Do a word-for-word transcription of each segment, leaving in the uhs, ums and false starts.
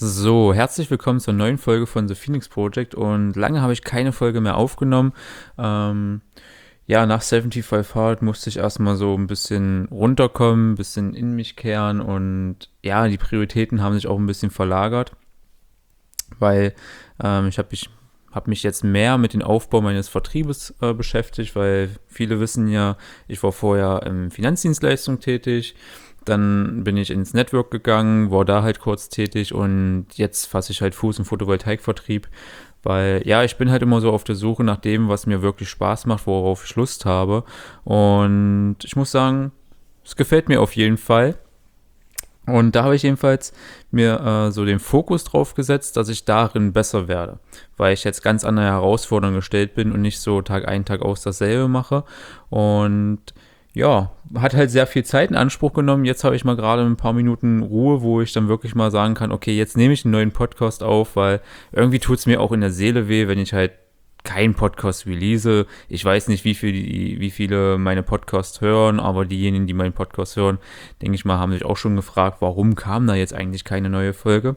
So, herzlich willkommen zur neuen Folge von The Phoenix Project und lange habe ich keine Folge mehr aufgenommen. Ähm, ja, nach fünfundsiebzig Hard musste ich erstmal so ein bisschen runterkommen, ein bisschen in mich kehren und ja, die Prioritäten haben sich auch ein bisschen verlagert, weil ähm, ich habe mich, hab mich jetzt mehr mit dem Aufbau meines Vertriebes äh, beschäftigt, weil viele wissen ja, ich war vorher in Finanzdienstleistung tätig. Dann bin ich ins Network gegangen, war da halt kurz tätig und jetzt fasse ich halt Fuß im Photovoltaikvertrieb, weil ja, ich bin halt immer so auf der Suche nach dem, was mir wirklich Spaß macht, worauf ich Lust habe. Und ich muss sagen, es gefällt mir auf jeden Fall. Und da habe ich jedenfalls mir äh, so den Fokus drauf gesetzt, dass ich darin besser werde, weil ich jetzt ganz andere Herausforderungen gestellt bin und nicht so Tag ein, Tag aus dasselbe mache. Und ja, hat halt sehr viel Zeit in Anspruch genommen. Jetzt habe ich mal gerade ein paar Minuten Ruhe, wo ich dann wirklich mal sagen kann, okay, jetzt nehme ich einen neuen Podcast auf, weil irgendwie tut es mir auch in der Seele weh, wenn ich halt keinen Podcast release. Ich weiß nicht, wie, viel, wie viele meine Podcasts hören, aber diejenigen, die meinen Podcast hören, denke ich mal, haben sich auch schon gefragt, warum kam da jetzt eigentlich keine neue Folge?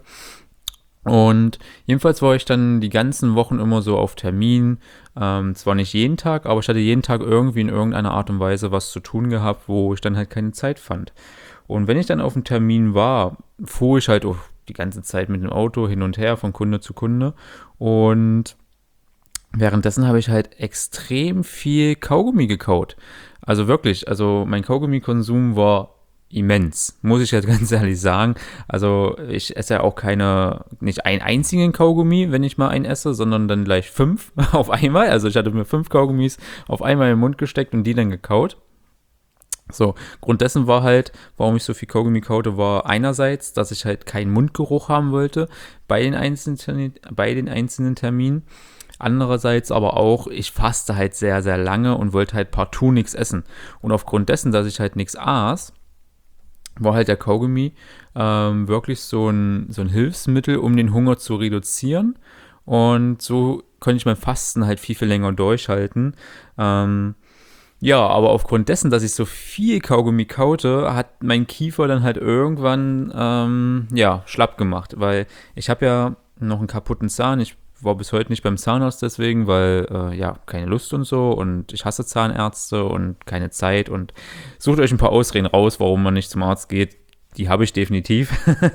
Und jedenfalls war ich dann die ganzen Wochen immer so auf Termin, ähm, zwar nicht jeden Tag, aber ich hatte jeden Tag irgendwie in irgendeiner Art und Weise was zu tun gehabt, wo ich dann halt keine Zeit fand. Und wenn ich dann auf dem Termin war, fuhr ich halt auch die ganze Zeit mit dem Auto hin und her von Kunde zu Kunde und währenddessen habe ich halt extrem viel Kaugummi gekaut. Also wirklich, also mein Kaugummikonsum war immens, muss ich jetzt ganz ehrlich sagen. Also ich esse ja auch keine, nicht einen einzigen Kaugummi, wenn ich mal einen esse, sondern dann gleich fünf auf einmal. Also ich hatte mir fünf Kaugummis auf einmal in den Mund gesteckt und die dann gekaut. So, Grund dessen war halt, warum ich so viel Kaugummi kaute, war einerseits, dass ich halt keinen Mundgeruch haben wollte bei den einzelnen, bei den einzelnen Terminen. Andererseits aber auch, ich faste halt sehr, sehr lange und wollte halt partout nichts essen. Und aufgrund dessen, dass ich halt nichts aß, war halt der Kaugummi ähm, wirklich so ein, so ein Hilfsmittel, um den Hunger zu reduzieren. Und so konnte ich mein Fasten halt viel, viel länger durchhalten. Ähm, ja, aber aufgrund dessen, dass ich so viel Kaugummi kaute, hat mein Kiefer dann halt irgendwann ähm, ja, schlapp gemacht. Weil ich habe ja noch einen kaputten Zahn. Ich war bis heute nicht beim Zahnarzt deswegen, weil, äh, ja, keine Lust und so und ich hasse Zahnärzte und keine Zeit und sucht euch ein paar Ausreden raus, warum man nicht zum Arzt geht. Die habe ich definitiv.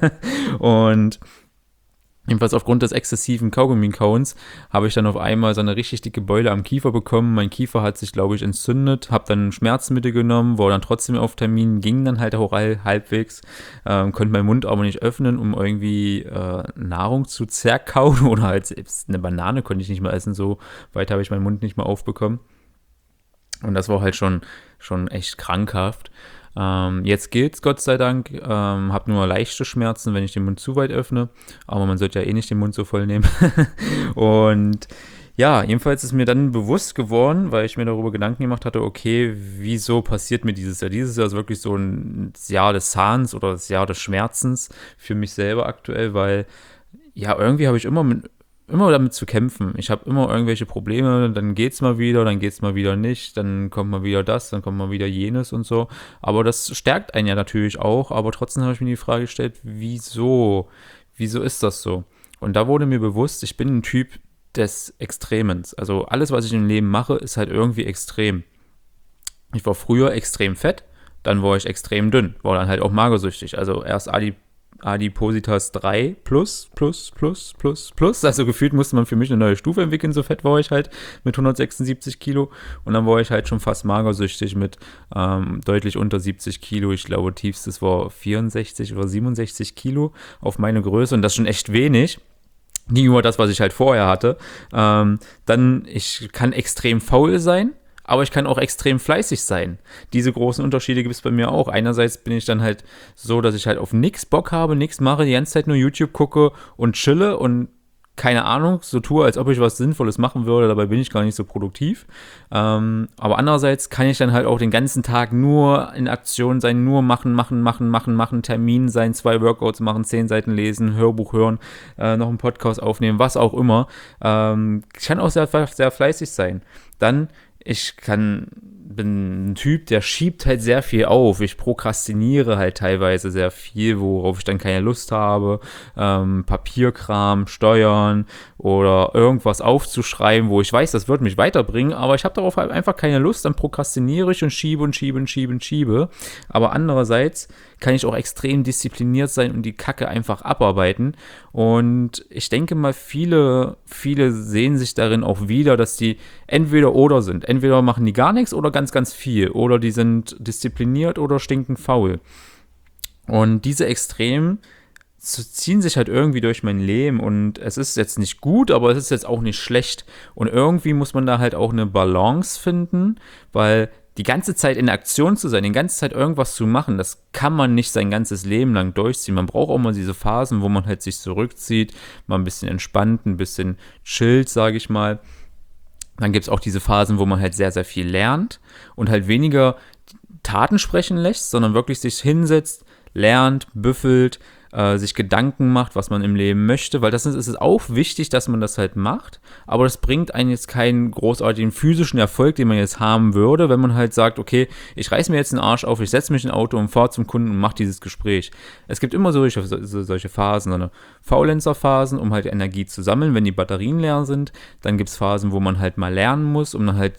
Und jedenfalls aufgrund des exzessiven Kaugummi-Kauens habe ich dann auf einmal so eine richtig dicke Beule am Kiefer bekommen. Mein Kiefer hat sich, glaube ich, entzündet, habe dann Schmerzmittel genommen, war dann trotzdem auf Termin, ging dann halt auch halbwegs, ähm, konnte meinen Mund aber nicht öffnen, um irgendwie äh, Nahrung zu zerkauen oder halt selbst eine Banane konnte ich nicht mehr essen, so weit habe ich meinen Mund nicht mehr aufbekommen. Und das war halt schon, schon echt krankhaft. Ähm, jetzt geht's, Gott sei Dank. Ähm, hab nur leichte Schmerzen, wenn ich den Mund zu weit öffne. Aber man sollte ja eh nicht den Mund so voll nehmen. Und ja, jedenfalls ist mir dann bewusst geworden, weil ich mir darüber Gedanken gemacht hatte, okay, wieso passiert mir dieses Jahr? Dieses Jahr ist wirklich so ein Jahr des Zahns oder das Jahr des Schmerzens für mich selber aktuell, weil ja, irgendwie habe ich immer mit immer damit zu kämpfen. Ich habe immer irgendwelche Probleme, dann geht's mal wieder, dann geht's mal wieder nicht, dann kommt mal wieder das, dann kommt mal wieder jenes und so. Aber das stärkt einen ja natürlich auch, aber trotzdem habe ich mir die Frage gestellt, wieso? Wieso ist das so? Und da wurde mir bewusst, ich bin ein Typ des Extremens. Also alles, was ich im Leben mache, ist halt irgendwie extrem. Ich war früher extrem fett, dann war ich extrem dünn, war dann halt auch magersüchtig. Also erst Adi Adipositas drei plus, plus, plus, plus, plus. Also gefühlt musste man für mich eine neue Stufe entwickeln, so fett war ich halt mit hundertsechsundsiebzig Kilo. Und dann war ich halt schon fast magersüchtig mit ähm, deutlich unter siebzig Kilo. Ich glaube, tiefstes war vierundsechzig oder siebenundsechzig Kilo auf meine Größe. Und das ist schon echt wenig. Gegenüber das, was ich halt vorher hatte. Ähm, dann, ich kann extrem faul sein. Aber ich kann auch extrem fleißig sein. Diese großen Unterschiede gibt es bei mir auch. Einerseits bin ich dann halt so, dass ich halt auf nichts Bock habe, nichts mache, die ganze Zeit nur YouTube gucke und chille und keine Ahnung, so tue, als ob ich was Sinnvolles machen würde, dabei bin ich gar nicht so produktiv. Ähm, aber andererseits kann ich dann halt auch den ganzen Tag nur in Aktion sein, nur machen, machen, machen, machen, machen, Termin sein, zwei Workouts machen, zehn Seiten lesen, Hörbuch hören, äh, noch einen Podcast aufnehmen, was auch immer. Ähm, ich kann auch sehr, sehr fleißig sein. Dann ich kann bin ein Typ, der schiebt halt sehr viel auf. Ich prokrastiniere halt teilweise sehr viel, worauf ich dann keine Lust habe. Ähm, Papierkram, Steuern oder irgendwas aufzuschreiben, wo ich weiß, das wird mich weiterbringen, aber ich habe darauf halt einfach keine Lust, dann prokrastiniere ich und schiebe und schiebe und schiebe und schiebe. Aber andererseits kann ich auch extrem diszipliniert sein und die Kacke einfach abarbeiten. Und ich denke mal, viele, viele sehen sich darin auch wieder, dass die entweder oder sind. Entweder machen die gar nichts oder ganz, ganz viel. Oder die sind diszipliniert oder stinken faul. Und diese Extremen ziehen sich halt irgendwie durch mein Leben und es ist jetzt nicht gut, aber es ist jetzt auch nicht schlecht. Und irgendwie muss man da halt auch eine Balance finden, weil die ganze Zeit in Aktion zu sein, die ganze Zeit irgendwas zu machen, das kann man nicht sein ganzes Leben lang durchziehen. Man braucht auch mal diese Phasen, wo man halt sich zurückzieht, mal ein bisschen entspannt, ein bisschen chillt, sage ich mal. Dann gibt es auch diese Phasen, wo man halt sehr, sehr viel lernt und halt weniger Taten sprechen lässt, sondern wirklich sich hinsetzt, lernt, büffelt, äh, sich Gedanken macht, was man im Leben möchte, weil das ist, ist es auch wichtig, dass man das halt macht, aber das bringt einen jetzt keinen großartigen physischen Erfolg, den man jetzt haben würde, wenn man halt sagt, okay, ich reiß mir jetzt den Arsch auf, ich setze mich in ein Auto und fahre zum Kunden und mache dieses Gespräch. Es gibt immer solche, solche Phasen, so eine Faulenzer-Phasen, um halt Energie zu sammeln, wenn die Batterien leer sind. Dann gibt es Phasen, wo man halt mal lernen muss, um dann halt,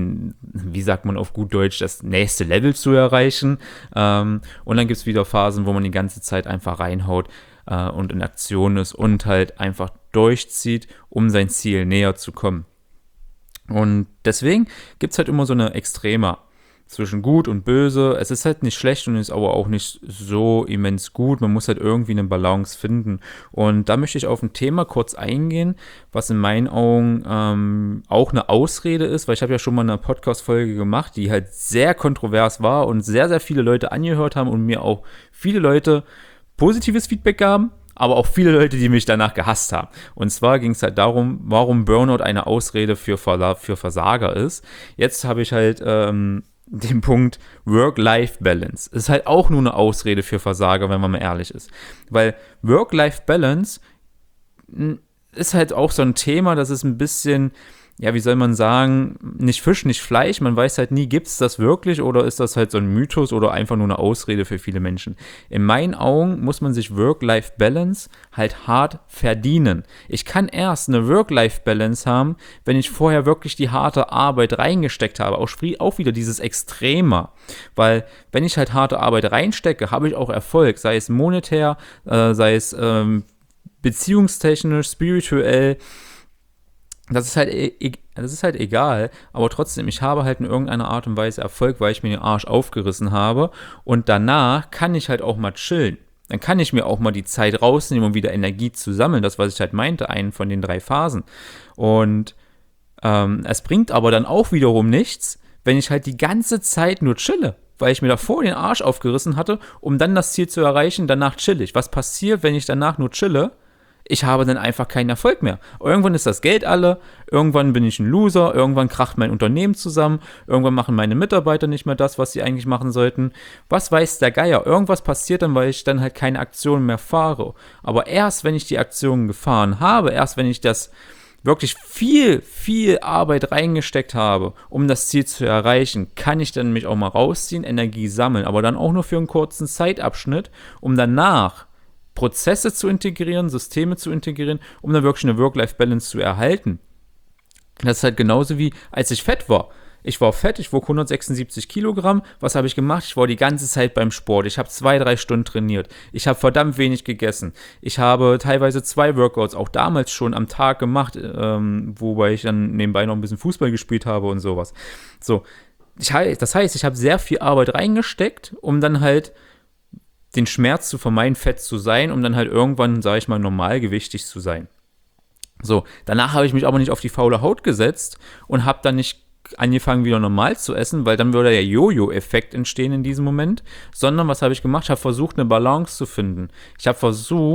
wie sagt man auf gut Deutsch, das nächste Level zu erreichen. Ähm, und dann gibt es wieder Phasen, wo man die ganze Zeit einfach reinhaut äh, und in Aktion ist und halt einfach durchzieht, um sein Ziel näher zu kommen. Und deswegen gibt es halt immer so eine Extreme zwischen gut und böse. Es ist halt nicht schlecht und ist aber auch nicht so immens gut. Man muss halt irgendwie eine Balance finden. Und da möchte ich auf ein Thema kurz eingehen, was in meinen Augen ähm, auch eine Ausrede ist, weil ich habe ja schon mal eine Podcast-Folge gemacht, die halt sehr kontrovers war und sehr, sehr viele Leute angehört haben und mir auch viele Leute positives Feedback gaben, aber auch viele Leute, die mich danach gehasst haben. Und zwar ging es halt darum, warum Burnout eine Ausrede für, für Versager ist. Jetzt habe ich halt ähm, den Punkt Work-Life-Balance. Ist halt auch nur eine Ausrede für Versager, wenn man mal ehrlich ist. Weil Work-Life-Balance ist halt auch so ein Thema, das ist ein bisschen, ja, wie soll man sagen, nicht Fisch, nicht Fleisch. Man weiß halt nie, gibt es das wirklich oder ist das halt so ein Mythos oder einfach nur eine Ausrede für viele Menschen. In meinen Augen muss man sich Work-Life-Balance halt hart verdienen. Ich kann erst eine Work-Life-Balance haben, wenn ich vorher wirklich die harte Arbeit reingesteckt habe. Auch, auch wieder dieses Extremer. Weil wenn ich halt harte Arbeit reinstecke, habe ich auch Erfolg. Sei es monetär, äh, sei es ähm, beziehungstechnisch, spirituell. Das ist, halt, das ist halt egal, aber trotzdem, ich habe halt in irgendeiner Art und Weise Erfolg, weil ich mir den Arsch aufgerissen habe und danach kann ich halt auch mal chillen. Dann kann ich mir auch mal die Zeit rausnehmen, um wieder Energie zu sammeln, das, was ich halt meinte, einen von den drei Phasen. Und ähm, es bringt aber dann auch wiederum nichts, wenn ich halt die ganze Zeit nur chille, weil ich mir davor den Arsch aufgerissen hatte, um dann das Ziel zu erreichen, danach chill ich. Was passiert, wenn ich danach nur chille? Ich habe dann einfach keinen Erfolg mehr. Irgendwann ist das Geld alle, irgendwann bin ich ein Loser, irgendwann kracht mein Unternehmen zusammen, irgendwann machen meine Mitarbeiter nicht mehr das, was sie eigentlich machen sollten. Was weiß der Geier? Irgendwas passiert dann, weil ich dann halt keine Aktionen mehr fahre. Aber erst, wenn ich die Aktionen gefahren habe, erst wenn ich das wirklich viel, viel Arbeit reingesteckt habe, um das Ziel zu erreichen, kann ich dann mich auch mal rausziehen, Energie sammeln, aber dann auch nur für einen kurzen Zeitabschnitt, um danach Prozesse zu integrieren, Systeme zu integrieren, um dann wirklich eine Work-Life-Balance zu erhalten. Das ist halt genauso wie, als ich fett war. Ich war fett, ich wog hundertsechsundsiebzig Kilogramm. Was habe ich gemacht? Ich war die ganze Zeit beim Sport. Ich habe zwei, drei Stunden trainiert. Ich habe verdammt wenig gegessen. Ich habe teilweise zwei Workouts, auch damals schon am Tag gemacht, ähm, wobei ich dann nebenbei noch ein bisschen Fußball gespielt habe und sowas. So, ich, das heißt, ich habe sehr viel Arbeit reingesteckt, um dann halt den Schmerz zu vermeiden, fett zu sein, um dann halt irgendwann, sage ich mal, normalgewichtig zu sein. So, danach habe ich mich aber nicht auf die faule Haut gesetzt und habe dann nicht angefangen, wieder normal zu essen, weil dann würde der Jojo-Effekt entstehen in diesem Moment, sondern was habe ich gemacht? Ich habe versucht, eine Balance zu finden. Ich habe versucht,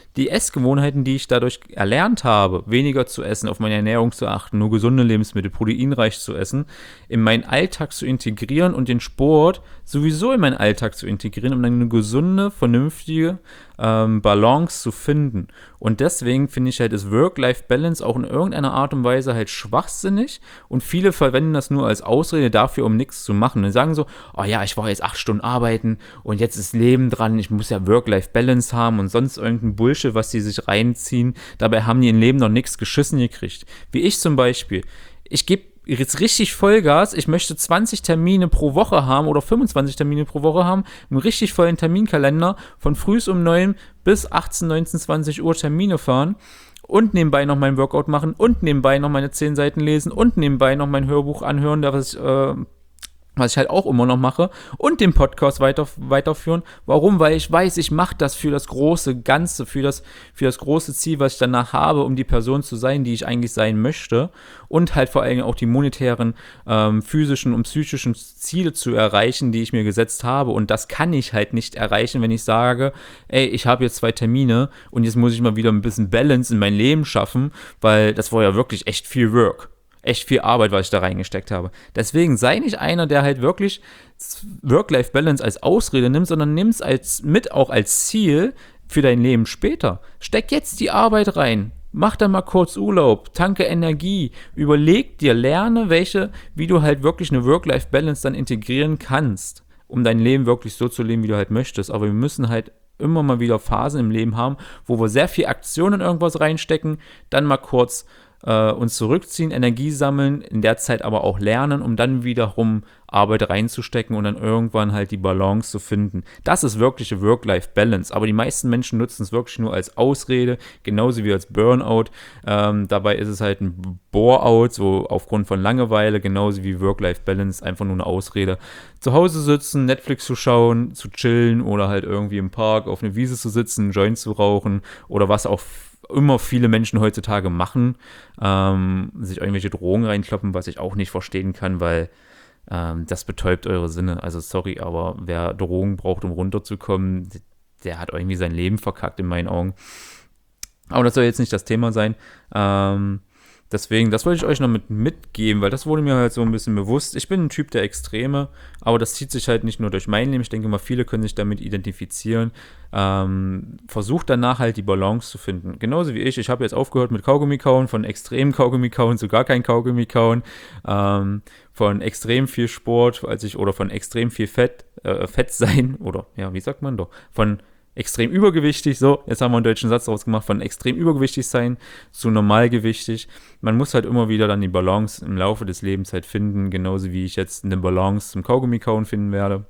die Essgewohnheiten, die ich dadurch erlernt habe, weniger zu essen, auf meine Ernährung zu achten, nur gesunde Lebensmittel, proteinreich zu essen, in meinen Alltag zu integrieren und den Sport sowieso in meinen Alltag zu integrieren, um dann eine gesunde, vernünftige ähm, Balance zu finden. Und deswegen finde ich halt das Work-Life-Balance auch in irgendeiner Art und Weise halt schwachsinnig und viele verwenden das nur als Ausrede dafür, um nichts zu machen. Und sagen so, oh ja, ich war jetzt acht Stunden arbeiten und jetzt ist Leben dran, ich muss ja Work-Life-Balance haben und sonst irgendein Bullshit, was die sich reinziehen. Dabei haben die im Leben noch nichts geschissen gekriegt. Wie ich zum Beispiel. Ich gebe jetzt richtig Vollgas, ich möchte zwanzig Termine pro Woche haben oder fünfundzwanzig Termine pro Woche haben, einen richtig vollen Terminkalender, von früh um neun bis achtzehn, neunzehn, zwanzig Uhr Termine fahren und nebenbei noch mein Workout machen und nebenbei noch meine zehn Seiten lesen und nebenbei noch mein Hörbuch anhören, was ich, äh, was ich halt auch immer noch mache und den Podcast weiter, weiterführen. Warum? Weil ich weiß, ich mache das für das große Ganze, für das, für das große Ziel, was ich danach habe, um die Person zu sein, die ich eigentlich sein möchte und halt vor allem auch die monetären, ähm, physischen und psychischen Ziele zu erreichen, die ich mir gesetzt habe. Und das kann ich halt nicht erreichen, wenn ich sage, ey, ich habe jetzt zwei Termine und jetzt muss ich mal wieder ein bisschen Balance in mein Leben schaffen, weil das war ja wirklich echt viel Work. Echt viel Arbeit, was ich da reingesteckt habe. Deswegen sei nicht einer, der halt wirklich Work-Life-Balance als Ausrede nimmt, sondern nimm es als, mit auch als Ziel für dein Leben später. Steck jetzt die Arbeit rein. Mach dann mal kurz Urlaub, tanke Energie, überleg dir, lerne, welche, wie du halt wirklich eine Work-Life-Balance dann integrieren kannst, um dein Leben wirklich so zu leben, wie du halt möchtest. Aber wir müssen halt immer mal wieder Phasen im Leben haben, wo wir sehr viel Aktion in irgendwas reinstecken, dann mal kurz äh, uns zurückziehen, Energie sammeln, in der Zeit aber auch lernen, um dann wiederum Arbeit reinzustecken und dann irgendwann halt die Balance zu finden. Das ist wirkliche Work-Life-Balance, aber die meisten Menschen nutzen es wirklich nur als Ausrede, genauso wie als Burnout. Ähm, dabei ist es halt ein Bore-out, so aufgrund von Langeweile, genauso wie Work-Life-Balance, einfach nur eine Ausrede. Zu Hause sitzen, Netflix zu schauen, zu chillen oder halt irgendwie im Park auf einer Wiese zu sitzen, einen Joint zu rauchen oder was auch immer viele Menschen heutzutage machen, ähm, sich irgendwelche Drogen reinkloppen, was ich auch nicht verstehen kann, weil ähm, das betäubt eure Sinne. Also sorry, aber wer Drogen braucht, um runterzukommen, der hat irgendwie sein Leben verkackt in meinen Augen. Aber das soll jetzt nicht das Thema sein. Ähm, Deswegen, das wollte ich euch noch mit mitgeben, weil das wurde mir halt so ein bisschen bewusst. Ich bin ein Typ der Extreme, aber das zieht sich halt nicht nur durch mein Leben. Ich denke mal, viele können sich damit identifizieren. Ähm, versucht danach halt die Balance zu finden. Genauso wie ich. Ich habe jetzt aufgehört mit Kaugummi kauen, von extrem Kaugummi kauen zu gar kein Kaugummi kauen. Ähm, von extrem viel Sport, als ich, oder von extrem viel Fett, äh, Fett sein, oder ja, wie sagt man doch, von extrem übergewichtig, so, jetzt haben wir einen deutschen Satz daraus gemacht, von extrem übergewichtig sein zu normalgewichtig. Man muss halt immer wieder dann die Balance im Laufe des Lebens halt finden, genauso wie ich jetzt eine Balance zum Kaugummi-Kauen finden werde.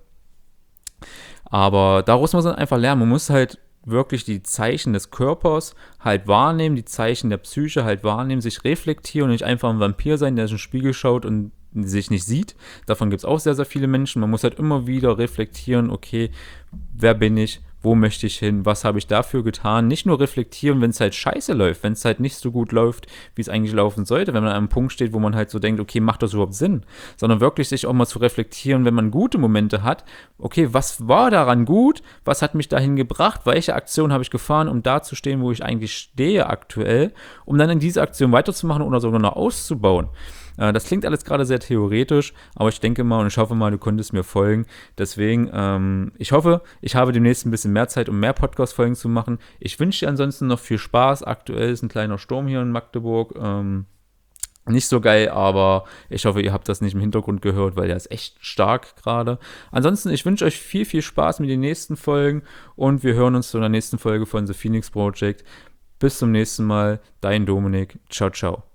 Aber daraus muss man einfach lernen, man muss halt wirklich die Zeichen des Körpers halt wahrnehmen, die Zeichen der Psyche halt wahrnehmen, sich reflektieren und nicht einfach ein Vampir sein, der in den Spiegel schaut und sich nicht sieht. Davon gibt es auch sehr, sehr viele Menschen. Man muss halt immer wieder reflektieren, okay, wer bin ich? Wo möchte ich hin? Was habe ich dafür getan? Nicht nur reflektieren, wenn es halt scheiße läuft, wenn es halt nicht so gut läuft, wie es eigentlich laufen sollte, wenn man an einem Punkt steht, wo man halt so denkt, okay, macht das überhaupt Sinn? Sondern wirklich sich auch mal zu reflektieren, wenn man gute Momente hat, okay, was war daran gut? Was hat mich dahin gebracht? Welche Aktion habe ich gefahren, um da zu stehen, wo ich eigentlich stehe aktuell, um dann in diese Aktion weiterzumachen oder sogar noch auszubauen? Das klingt alles gerade sehr theoretisch, aber ich denke mal und ich hoffe mal, du konntest mir folgen. Deswegen, ähm, ich hoffe, ich habe demnächst ein bisschen mehr Zeit, um mehr Podcast-Folgen zu machen. Ich wünsche dir ansonsten noch viel Spaß. Aktuell ist ein kleiner Sturm hier in Magdeburg. Ähm, nicht so geil, aber ich hoffe, ihr habt das nicht im Hintergrund gehört, weil der ist echt stark gerade. Ansonsten, ich wünsche euch viel, viel Spaß mit den nächsten Folgen und wir hören uns zu der nächsten Folge von The Phoenix Project. Bis zum nächsten Mal. Dein Dominik. Ciao, ciao.